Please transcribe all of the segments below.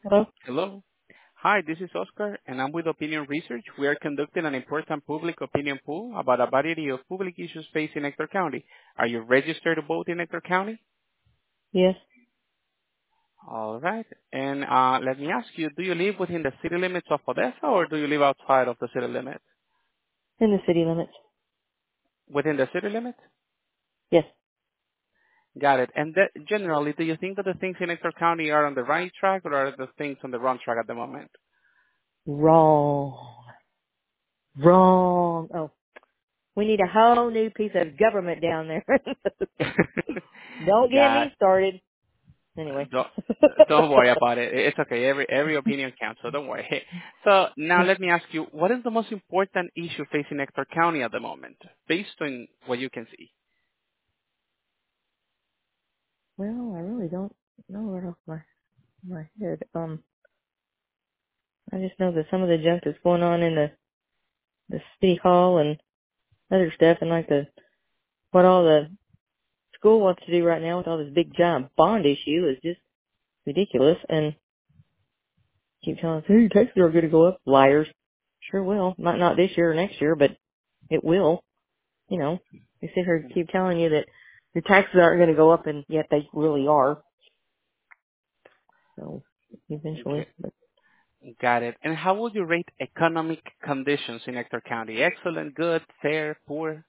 Hello? Hello. Hi, this is Oscar, and I'm with Opinion Research. We are conducting an important public opinion poll about a variety of public issues facing Ector County. Are you registered to vote in Ector County? Yes, All right. And let me ask you, do you live within the city limits of Odessa, or do you live outside of the city limits? in the city limits. Within the city limits? Yes. Got it. And that, generally, do you think that the things in Ector County are on the right track, or are the things on the wrong track at the moment? Wrong. Wrong. Oh, we need a whole new piece of government down there. Don't get Got me started. Anyway. Don't don't worry about it. It's okay. Every opinion counts, so don't worry. So now let me ask you, what is the most important issue facing Ector County at the moment, based on what you can see? Well, I really don't know right off my head. I just know that some of the junk that's going on in the city hall and other stuff, and like what all the school wants to do right now with all this big giant bond issue is just ridiculous. And keep telling us, hey, taxes are going to go up. Liars. Sure will. Might not this year or next year, but it will. You know, they sit here and keep telling you that your taxes aren't going to go up, and yet they really are. So Okay, eventually, but got it. And how would you rate economic conditions in Ector County? Excellent, good, fair, poor?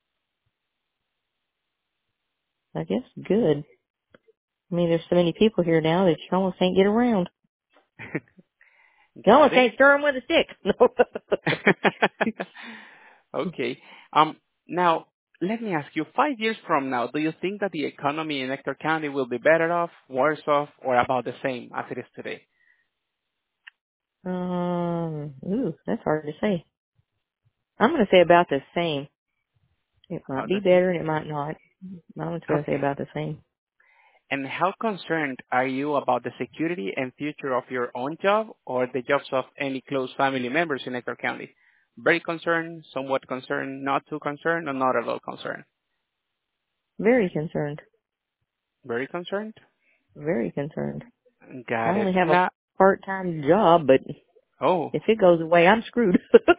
I guess good. I mean, there's so many people here now that you almost can't get around. You Got almost it. can't stir them with a stick. Okay. Um. Now, let me ask you, 5 years from now, do you think that the economy in Ector County will be better off, worse off, or about the same as it is today? That's hard to say. I'm going to say about the same. It might About be the same? better and it might not. I'm just going to say Okay. about the same. And how concerned are you about the security and future of your own job or the jobs of any close family members in Ector County? Very concerned, somewhat concerned, not too concerned, or not at all concerned? Very concerned. Very concerned? Very concerned. I Got it. only have a Now, part-time job, but oh. if it goes away, I'm screwed.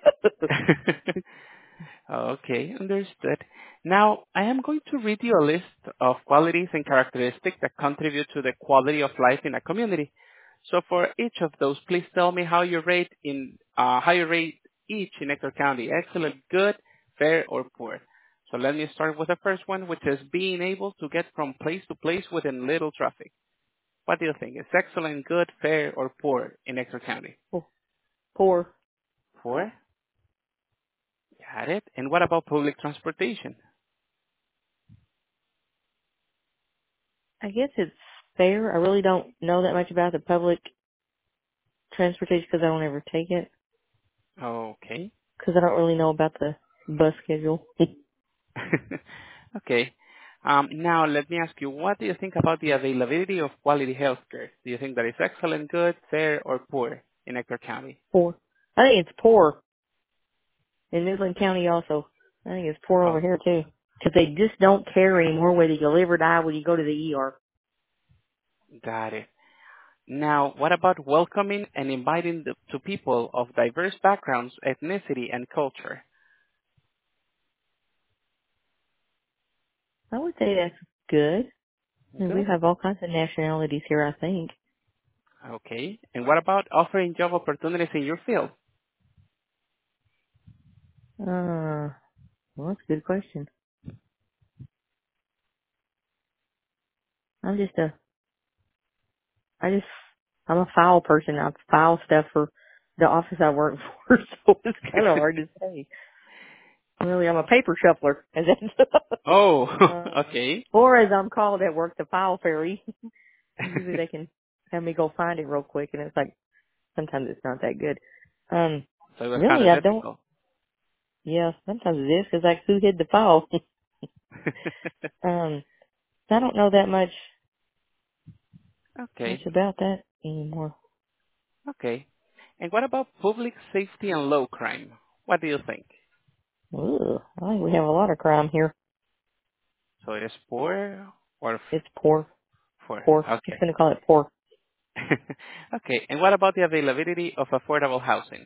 Okay, understood. Now, I am going to read you a list of qualities and characteristics that contribute to the quality of life in a community. So for each of those, please tell me how you rate each in Ector County. Excellent, good, fair, or poor. So let me start with the first one, which is being able to get from place to place within little traffic. What do you think? Is excellent, good, fair, or poor in Ector County? Poor. Poor? Got it. And what about public transportation? I guess it's fair. I really don't know that much about the public transportation because I don't ever take it. Okay. Because I don't really know about the bus schedule. Okay. Now let me ask you, what do you think about the availability of quality healthcare? Do you think that it's excellent, good, fair, or poor in Ector County? Poor. I think it's poor in Midland County also. I think it's poor Oh, over here too. Because they just don't care anymore whether you live or die when you go to the ER. got it. Now, what about welcoming and inviting to people of diverse backgrounds, ethnicity, and culture? I would say that's good. I mean, we Good. have all kinds of nationalities here, I think. Okay. And what about offering job opportunities in your field? Well, that's a good question. I'm just a, I just, I'm a file person. I file stuff for the office I work for, so it's kind of hard to say. Really, I'm a paper shuffler, as that's, Oh, uh, okay. or as I'm called at work, the file fairy. Usually they can have me go find it real quick, and it's like, sometimes it's not that good. So it was kind Really, of I don't, difficult. yeah, sometimes it is, cause like, who hid the file? um, I don't know that much Okay. about that anymore. Okay. And what about public safety and low crime? What do you think? Ugh, I think we have a lot of crime here. So it is poor or It's poor. poor? Poor. Just Okay. gonna call it poor. Okay. And what about the availability of affordable housing?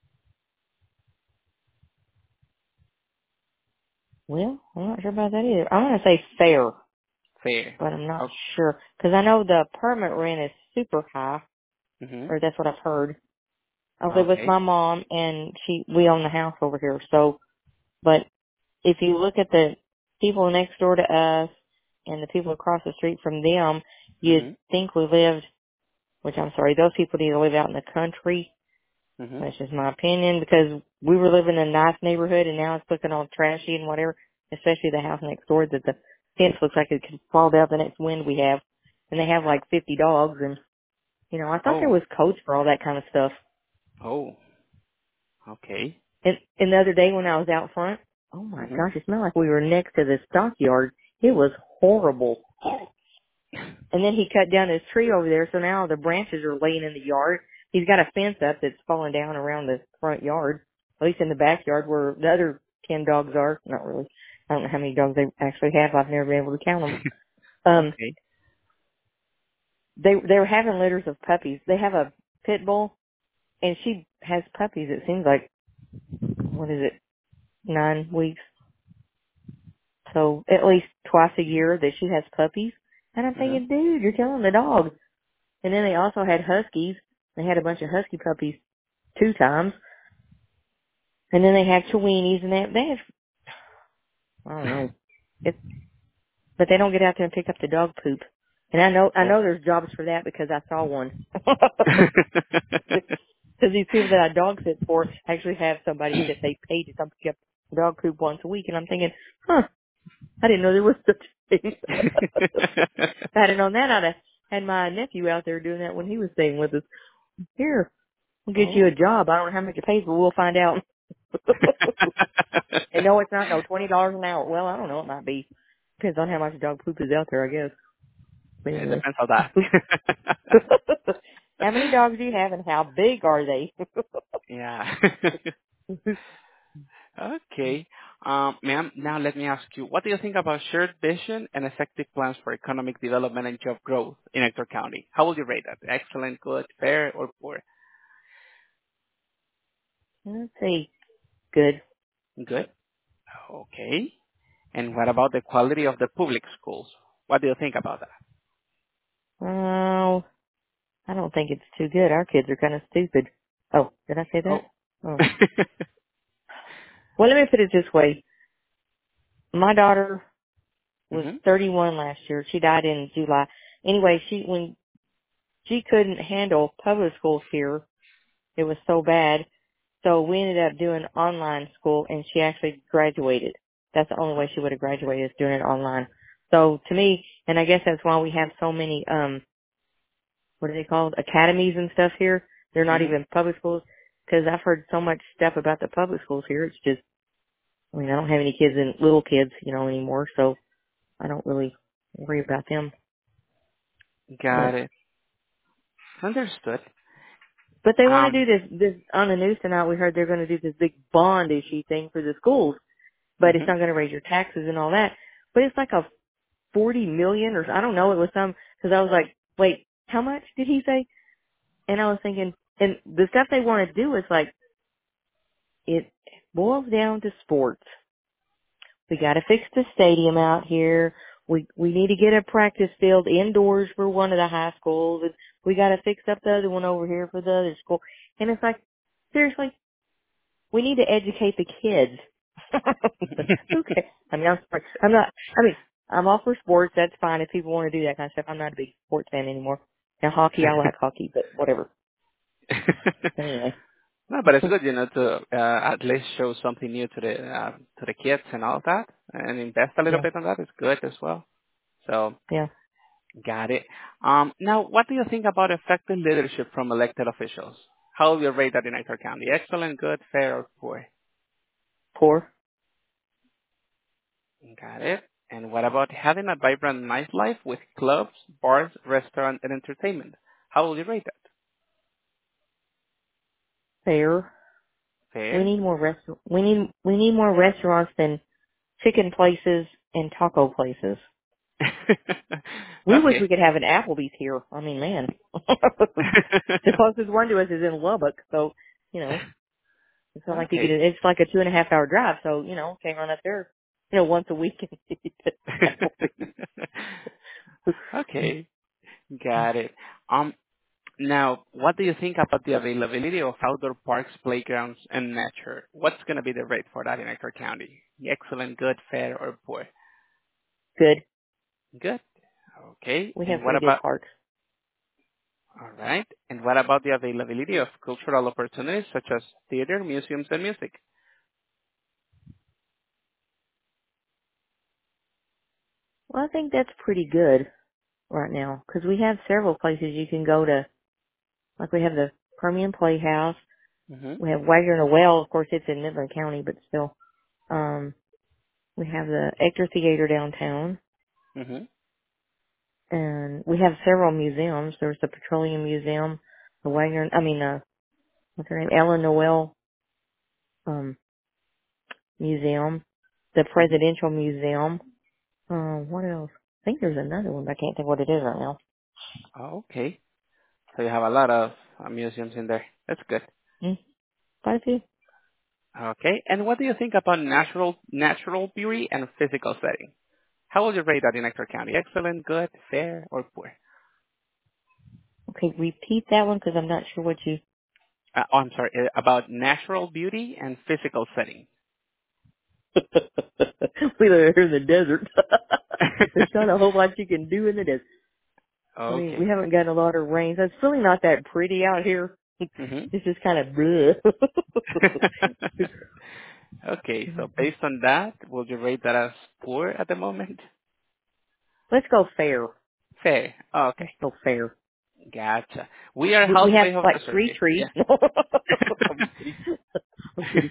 Well, I'm not sure about that either. I'm going to say fair, Fair. but I'm not Oh, sure. Because I know the apartment rent is super high, hmm. or that's what I've heard. I live with Okay. my mom, and we own the house over here. So, but if you look at the people next door to us and the people across the street from them, you'd Hmm. think we lived, which I'm sorry, those people need to live out in the country. Hmm. That's just my opinion, because we were living in a nice neighborhood and now it's looking all trashy and whatever, especially the house next door that the fence looks like it could fall down the next wind we have. And they have like 50 dogs and, I thought there Oh. was codes for all that kind of stuff. Oh. Okay. And the other day when I was out front, oh my Hmm. gosh, it smelled like we were next to the stockyard. It was horrible. And then he cut down his tree over there, so now the branches are laying in the yard. He's got a fence up that's falling down around the front yard, at least in the backyard where the other 10 dogs are. Not really. I don't know how many dogs they actually have. I've never been able to count them. Okay. They were having litters of puppies. They have a pit bull, and she has puppies. It seems like, what is it, 9 weeks? So at least twice a year that she has puppies. And I'm Hmm. thinking, dude, you're killing the dog. And then they also had huskies. They had a bunch of husky puppies 2 times. And then they have Chiweenies and they have, I don't know. It's, but they don't get out there and pick up the dog poop. And I Oh. know there's jobs for that because I saw one. Because these people that I dog sit for actually have somebody that they pay to come pick up dog poop once a week. And I'm thinking, I didn't know there was such a thing. If I had known that, I'd have had my nephew out there doing that when he was staying with us. Here, we'll get you a Oh. job. I don't know how much it pays, but we'll find out. And no, it's not. No, $20 an hour. Well, I don't know. It might be. Depends on how much dog poop is out there, I guess. But It anyway. depends on that. How many dogs do you have and how big are they? Yeah. Okay. Ma'am, now let me ask you, what do you think about shared vision and effective plans for economic development and job growth in Hector County? How would you rate that? Excellent, good, fair, or poor? Let's see. Good. Good. Okay. And what about the quality of the public schools? What do you think about that? Oh, I don't think it's too good. Our kids are kind of stupid. Oh, did I say that? Oh. Oh. Well, let me put it this way. My daughter was Hmm. 31 last year. She died in July. Anyway, when she couldn't handle public schools here, it was so bad. So we ended up doing online school, and she actually graduated. That's the only way she would have graduated, is doing it online. So to me, and I guess that's why we have so many, what are they called? Academies and stuff here. They're not Hmm. even public schools. Because I've heard so much stuff about the public schools here. It's just, I mean, I don't have any kids and little kids, anymore. So I don't really worry about them. Got But it. Understood. they want Um. to do this on the news tonight. We heard they're going to do this big bond issue thing for the schools, but it's Hmm. not going to raise your taxes and all that. But it's like a 40 million or I don't know. It was because I was like, wait, how much did he say? And I was thinking, and the stuff they want to do is like, it boils down to sports. We got to fix the stadium out here. We need to get a practice field indoors for one of the high schools, and we got to fix up the other one over here for the other school. And it's like, seriously, we need to educate the kids. Okay. I mean, I'm sorry. I'm not, I mean, I'm all for sports. That's fine if people want to do that kind of stuff. I'm not a big sports fan anymore. Now hockey, I like hockey, but whatever. Anyway. No, but it's good, to at least show something new to the kids and all that, and invest a little Yeah. bit on that is good as well. So, Yeah. got it. Now, what do you think about effective leadership from elected officials? How will you rate that in Hector County? Excellent, good, fair, or poor? Poor. Got it. And what about having a vibrant nightlife with clubs, bars, restaurants, and entertainment? How will you rate that? Fair. We Fair. need more we need more restaurants than chicken places and taco places. We wish we Okay. could have an Applebee's here. I mean, man. The closest one to us is in Lubbock, so, it's not like you could, Okay. it's like a 2.5 hour drive, so, can't run up there, once a week and eat at Applebee's. Okay. Got it. Now, what do you think about the availability of outdoor parks, playgrounds, and nature? What's going to be the rate for that in Ector County? Excellent, good, fair, or poor? Good. Good. Okay. We have And what pretty good about, parks. all right. And what about the availability of cultural opportunities such as theater, museums, and music? Well, I think that's pretty good right now, because we have several places you can go to. Like we have the Permian Playhouse. We Mm-hmm. have Wagner and the Well. Of course, it's in Midland County, but still. Um, we have the Ector Theater downtown, Mm-hmm. and we have several museums. There's the Petroleum Museum, the what's her name? Ellen Noel Museum, the Mm-hmm. Presidential Museum. What else? I think there's another one, but I can't think what it is right now. Oh, okay. So you have a lot of museums in there. That's good. Hmm, quite a few. Okay. And what do you think about natural beauty and physical setting? How would you rate that in Ector County? Excellent, good, fair, or poor? Okay, repeat that one because I'm not sure what you. I'm sorry, about natural beauty and physical setting. We live here in the desert. There's not a whole lot you can do in the desert. I mean, we Okay. haven't gotten a lot of rain, so it's really not that pretty out here. hmm It's just kind of bleh. Okay, so based on that, would you rate that as poor at the moment? Let's go fair. Fair. Okay, Let's go fair. gotcha. We are We have halfway of like the 3 survey. trees. Yeah. I'm kidding. I'm kidding.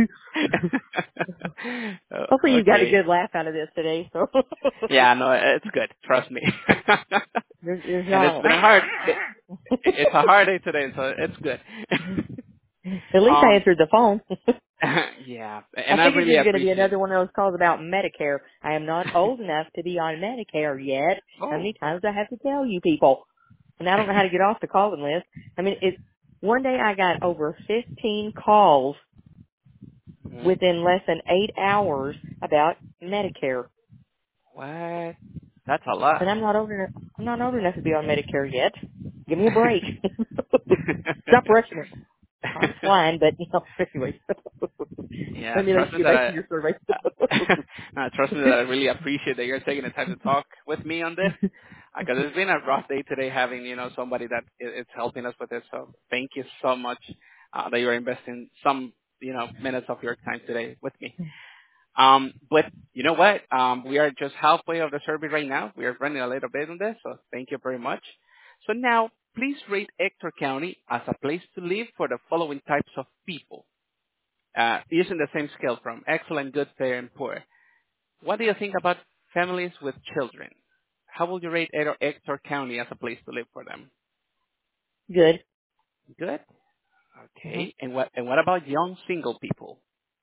Hopefully you got a Okay. good laugh out of this today. So Yeah, no, it's good. Trust me. there's And not it's a. been a hard. It's a hard day today, so it's good. At least I um, answered the phone. yeah, I and I figured really this was going to be appreciate. another one of those calls about Medicare. I am not old enough to be on Medicare yet. How Oh. many times do I have to tell you people? And I don't know how to get off the calling list. I mean, one day I got over 15 calls Mhm. within less than 8 hours about Medicare. What? That's a lot. And I'm not old enough to be on Medicare yet. Give me a break. Stop rushing it. I'm fine, but anyway. Yeah, Let me let trust you me get that back to I. your survey. Trust me that I really appreciate that you're taking the time to talk with me on this, because it's been a rough day today having somebody that is helping us with this. So thank you so much that you're investing some minutes of your time today with me. But you know what? We are just halfway of the survey right now. We are running a little bit on this, so thank you very much. So now, please rate Ector County as a place to live for the following types of people, using the same scale from excellent, good, fair, and poor. What do you think about families with children? How would you rate Ector County as a place to live for them? Good. Good. Hmm. Okay. And what about young single people?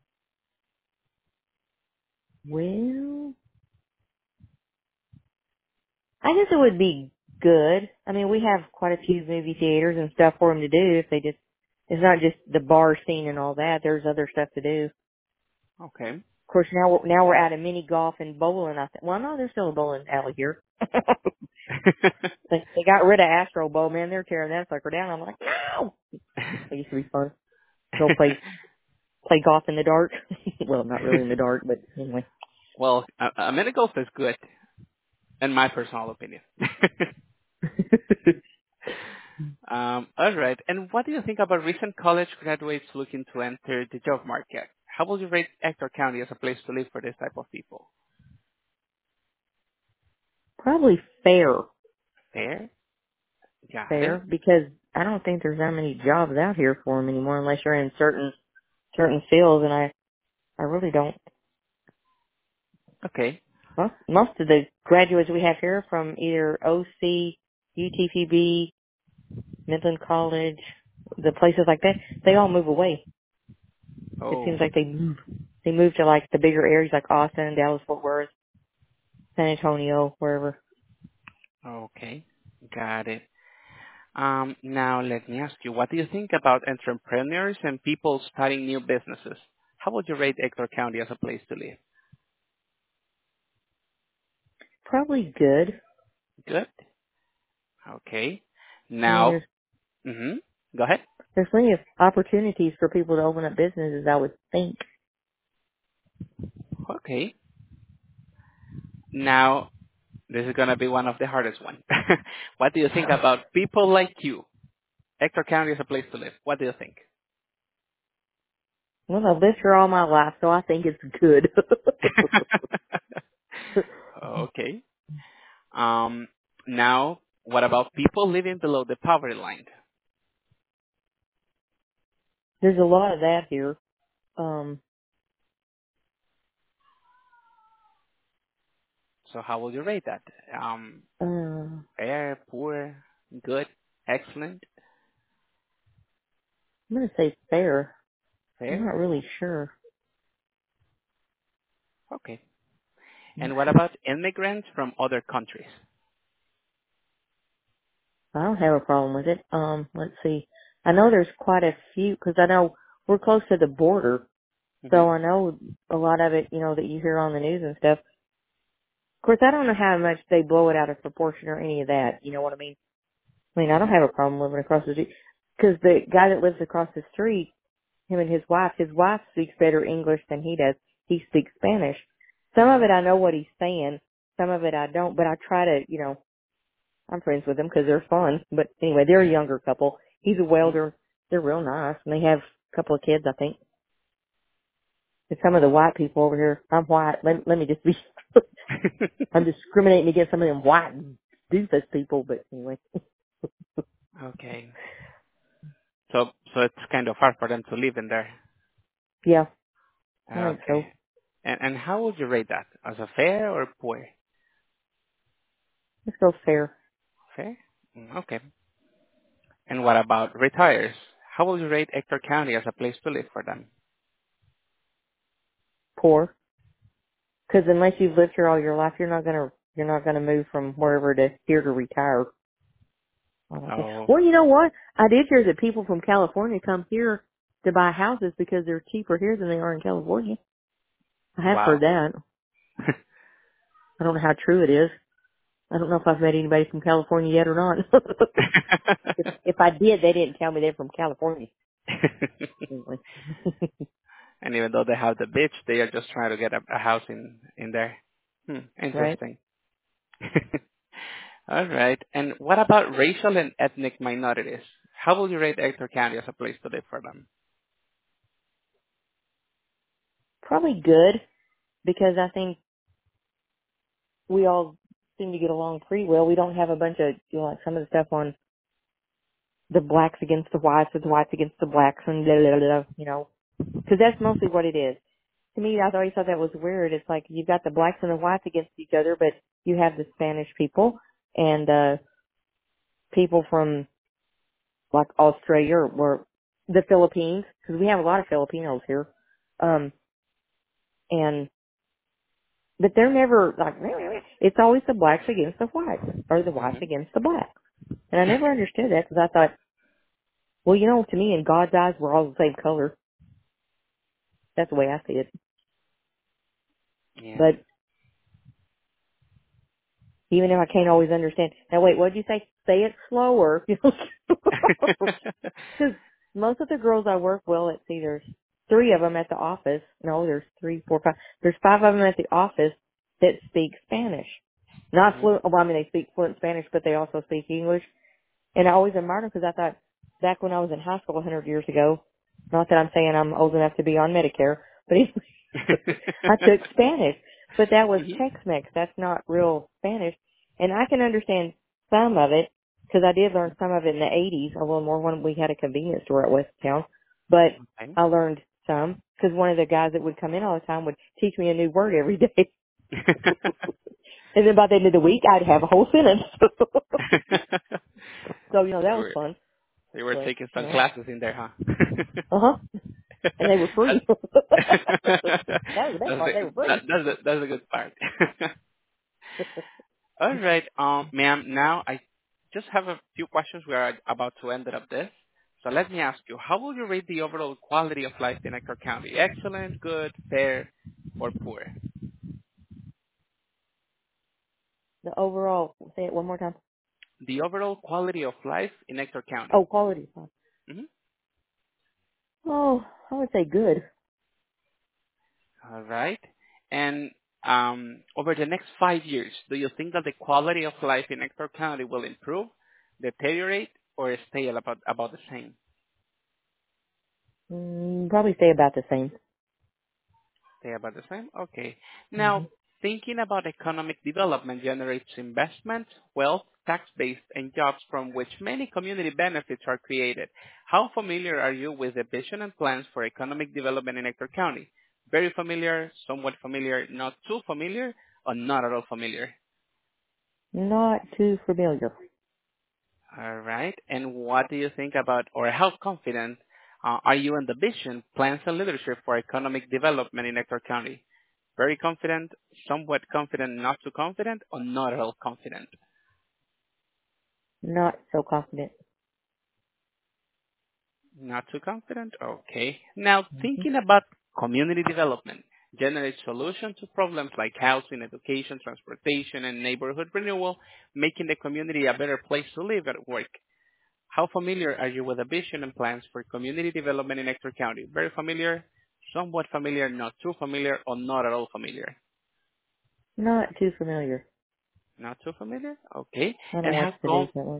Well, I guess it would be good. I mean, we have quite a few movie theaters and stuff for them to do. If they just, it's not just the bar scene and all that. There's other stuff to do. Okay. Of course, now we're out of mini golf and bowling. I think. Well, no, there's still a bowling alley here. They got rid of Astro Bowl, man. They're tearing that sucker down. I'm like, no. It used to be fun. Go play golf in the dark. Well, not really in the dark, but anyway. Well, a mini golf is good, in my personal opinion. All right. And what do you think about recent college graduates looking to enter the job market? How would you rate Ector County as a place to live for this type of people? Probably fair. Fair? Got Fair, it. because I don't think there's that many jobs out here for them anymore unless you're in certain fields, and I really don't. Okay. Most of the graduates we have here from either OC, UTPB, Midland College, the places like that, they all move away. It seems Oh, like they move to like the bigger areas like Austin, Dallas, Fort Worth. San Antonio, wherever. Okay, got it. Now let me ask you, what do you think about entrepreneurs and people starting new businesses? How would you rate Ector County as a place to live? Probably good. Good. Okay. I mean, Now, go ahead. there's plenty of opportunities for people to open up businesses, I would think. Okay. Now, this is going to be one of the hardest ones. What do you think about people like you? Ector County is a place to live. What do you think? Well, I've lived here all my life, so I think it's good. Okay. Um, Now, what about people living below the poverty line? There's a lot of that here. Um, So how would you rate that? I'm Fair, poor, good, excellent, gonna say fair. I'm fair? not really sure. Okay. And what about immigrants from other countries? I don't have a problem with it. Let's see. I know there's quite a few, because I know we're close to the border, Hmm. so I know a lot of it, that you hear on the news and stuff. Of course, I don't know how much they blow it out of proportion or any of that. You know what I mean? I mean, I don't Hmm. have a problem living across the street, because the guy that lives across the street, him and his wife speaks better English than he does. He speaks Spanish. Some of Hmm. it I know what he's saying, some of it I don't, but I try to, I'm friends with them because they're fun. But anyway, they're a younger couple. He's a welder. They're real nice, and they have a couple of kids, I think. And some of the white people over here, I'm white. Let me just be, I'm discriminating against some of them white doofus people, but anyway. Okay. So it's kind of hard for them to live in there. Yeah, I think Okay. so. And how would you rate that? As a fair or poor? Let's go fair. Fair? Okay. And what about retires? How would you rate Ector County as a place to live for them? Poor. Because unless you've lived here all your life, you're not gonna move from wherever to here to retire. I don't think. Oh, Well, you know what? I did hear that people from California come here to buy houses because they're cheaper here than they are in California. I have heard wow. that. I don't know how true it is. I don't know if I've met anybody from California yet or not. if I did, they didn't tell me they're from California. Anyway. And even though they have the beach, they are just trying to get a house in there. Right? Interesting. All right. And what about racial and ethnic minorities? How will you rate Ector County as a place to live for them? Probably good because I think we all seem to get along pretty well. We don't have a bunch of, like some of the stuff on the blacks against the whites or the whites against the blacks and blah, blah, blah, because that's mostly what it is. To me, I always thought that was weird. It's like you've got the blacks and the whites against each other, but you have the Spanish people and people from like Australia or the Philippines, because we have a lot of Filipinos here. Um, and but they're never like it's always the blacks against the whites or the whites Hmm. against the blacks. And I never understood that because I thought, well, to me in God's eyes we're all the same color. That's the way I see it. Yeah. But even if I can't always understand. Now wait, what did you say? Say it slower. Because most of the girls I work, well, let's see, there's 3 of them at the office. No, there's 3, 4, 5. There's 5 of them at the office that speak Spanish. Not Hmm. fluent, well, I mean, they speak fluent Spanish, but they also speak English. And I always admired them because I thought back when I was in high school 100 years ago, not that I'm saying I'm old enough to be on Medicare, but anyway, I took Spanish, but that was Mhm. Tex-Mex. That's not real Spanish. And I can understand some of it because I did learn some of it in the 80s, a little more when we had a convenience store at West Town. But Okay. I learned some because one of the guys that would come in all the time would teach me a new word every day. And then by the end of the week, I'd have a whole sentence. So, that you was were fun. you were But, taking some classes in there, huh? uh-huh. And they were free. that's That was the best part. They were free. that's the good part. All right, ma'am. Now I just have a few questions. We are about to end up this. So let me ask you, how would you rate the overall quality of life in Ector County? Excellent, good, fair, or poor? The overall, say it one more time. The overall quality of life in Ector County. Oh, quality. Hmm. Oh, I would say good. All right. And over the next 5 years, do you think that the quality of life in Ector County will improve, deteriorate, or stay about the same? Probably stay about the same. Stay about the same? Okay. Hmm. Now, thinking about economic development generates investment, wealth, tax base, and jobs from which many community benefits are created. How familiar are you with the vision and plans for economic development in Ector County? Very familiar, somewhat familiar, not too familiar, or not at all familiar? Not too familiar. All right. And what do you think about, or how confident are you in the vision, plans, and leadership for economic development in Ector County? Very confident, somewhat confident, not too confident, or not at all confident? Not so confident. Not too confident? Okay. Now, Hmm. thinking about community development, generate solutions to problems like housing, education, transportation, and neighborhood renewal, making the community a better place to live and work. How familiar are you with the vision and plans for community development in Ector County? Very familiar, somewhat familiar, not too familiar, or not at all familiar? Not too familiar. Not too familiar? Okay. I don't And watch how the news com- that much.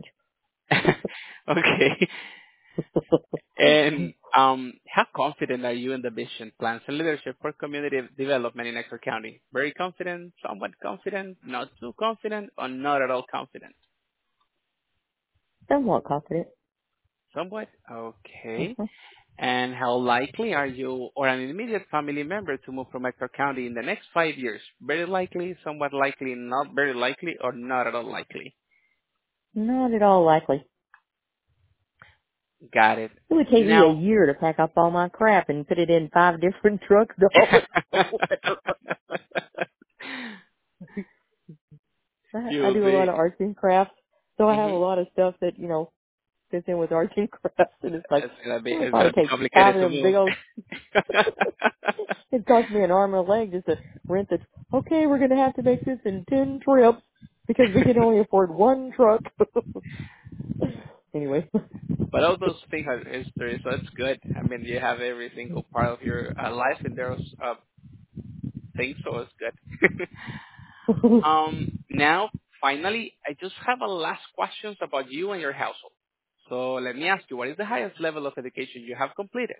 okay. And how confident are you in the vision, plans, and leadership for community development in Ector County? Very confident, somewhat confident, not too confident, or not at all confident? Somewhat confident. Somewhat? Okay. Hmm. And how likely are you or an immediate family member to move from Ector County in the next 5 years? Very likely, somewhat likely, not very likely, or not at all likely? Not at all likely. Got it. It would take me a Now, year to pack up all my crap and put it in 5 different trucks to haul it somewhere. I you'll do a lot be, of arts and crafts, so I have a hmm lot of stuff that, fits in with arts and crafts, and it's like, it'll it's probably gonna be take 5 complicated of to them big move. old, it cost me an arm and a leg just to rent it. Okay, we're going to have to make this in 10 trips because we can only afford one truck. Anyway. But all those things are history, so it's good. I mean, you have every single part of your life in those things, so it's good. Now, finally, I just have a last questions about you and your household. So let me ask you, what is the highest level of education you have completed?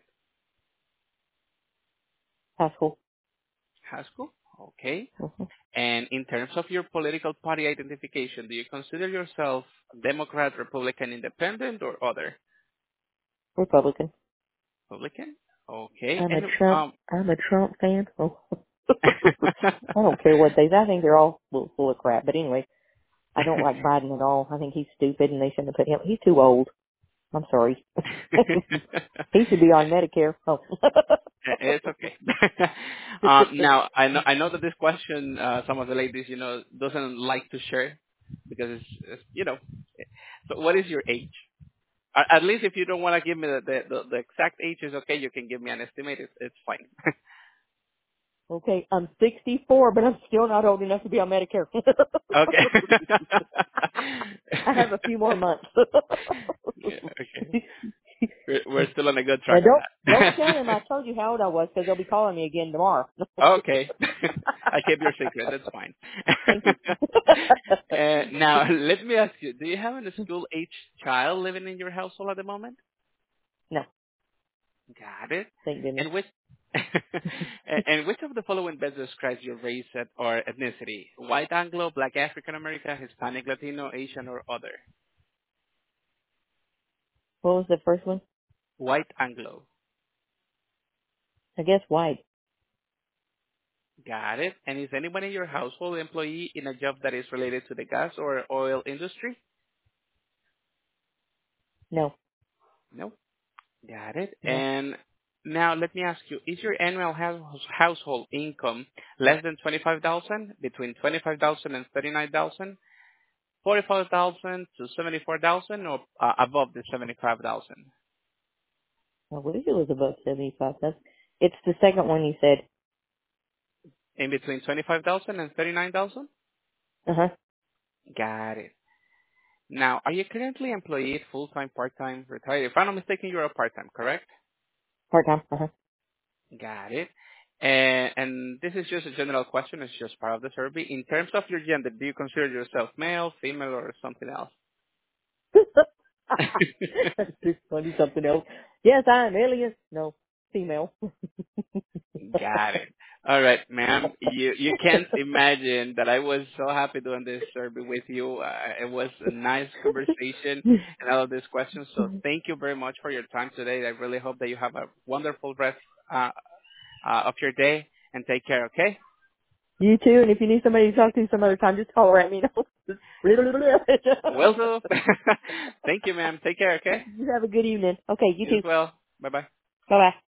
High school. High school? Okay. Hmm. And in terms of your political party identification, do you consider yourself Democrat, Republican, Independent, or other? Republican. Republican? Okay. I'm a And Trump fan. Oh. I don't care what I think they're all full of crap. But anyway, I don't like Biden at all. I think he's stupid and they shouldn't have put him. He's too old. I'm sorry. He should be on Medicare. Oh. it's okay. Now I know that this question some of the ladies doesn't like to share because it's. So what is your age? At least if you don't want to give me the exact age is okay. You can give me an estimate. It's fine. Okay, I'm 64, but I'm still not old enough to be on Medicare. Okay. I have a few more months. Yeah, okay. We're still on a good Now track on don't tell that. them I told you how old I was because they'll be calling me again tomorrow. Okay. I kept your secret. That's fine. Thank you. Now, let me ask you, do you have a school-age child living in your household at the moment? No, Got it. thank goodness. And which and which of the following best describes your race or ethnicity? White Anglo, Black African American, Hispanic, Latino, Asian, or other? What was the first one? White Anglo. I guess white. Got it. And is anyone in your household employee in a job that is related to the gas or oil industry? No, No. Got it. no. And Now, let me ask you, is your annual household income less than 25,000, between 25,000 and 39,000, 45,000 to 74,000, or above the 75,000? I wish it was above 75. It's the second one you said. In between 25,000 and 39,000? Uh-huh. Got it. Now, are you currently employed, full-time, part-time, retired? If I'm not mistaken, you're a part-time, correct? Part-time. Uh-huh. Got it. And this is just a general question. It's just part of the survey. In terms of your gender, do you consider yourself male, female, or something else? That's just funny, something else. Yes, I am alien. No, female. Got it. All right, ma'am. You can't imagine that I was so happy doing this survey with you. It was a nice conversation and all of these questions. So thank you very much for your time today. I really hope that you have a wonderful rest of your day, and take care. Okay? You too, and if you need somebody to talk to some other time, just holler at me. Will do. Thank you, ma'am. Take care. Okay? You have a good evening. Okay, you You as too. well. Bye bye. Bye-bye.